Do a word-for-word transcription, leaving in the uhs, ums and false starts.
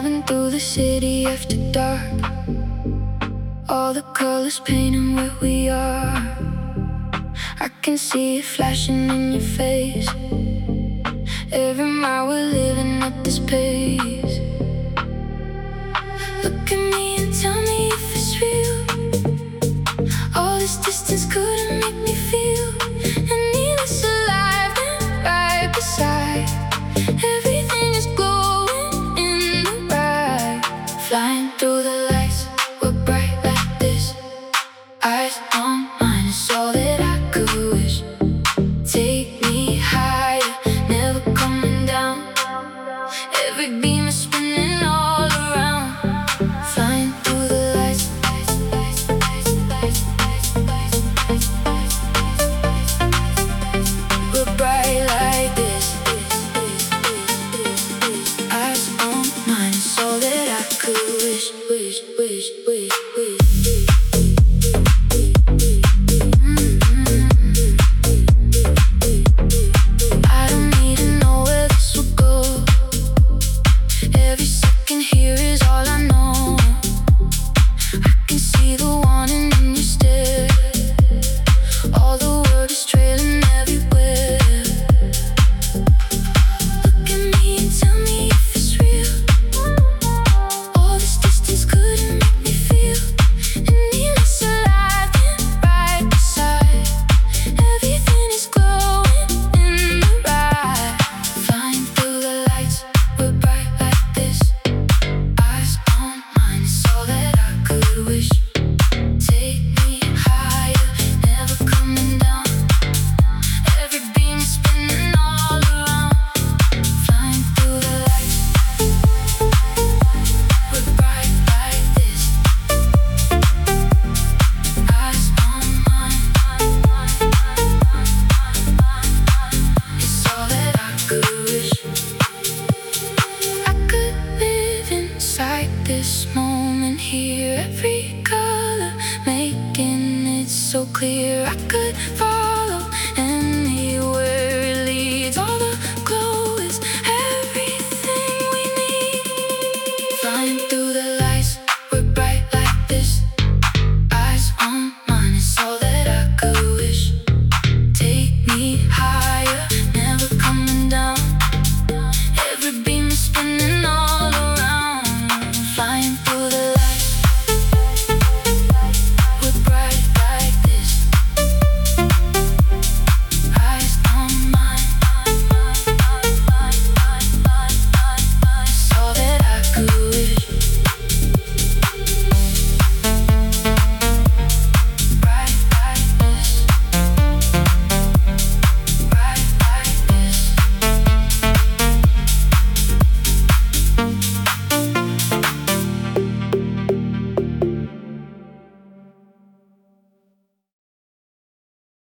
Driving through the city after dark, all the colors painting where we are. I can see it flashing in your face. Every mile we're living at this pace. Look at me and tell me if it's real. All this distance couldn't make me feel any less alive than right beside. Everything is glowing in the bright. Flying through the lights, we're bright like this. Eyes on mine is all that I could wish. Take me higher, never coming down. Every beam is spinning all around. Flying through the lights, lights, lights, lights, lights, lights, lights, lights, lights. We're bright like this. Eyes on mine is all that I could wish, wish, wish, wish, wish. This moment here, every color making it so clear. I could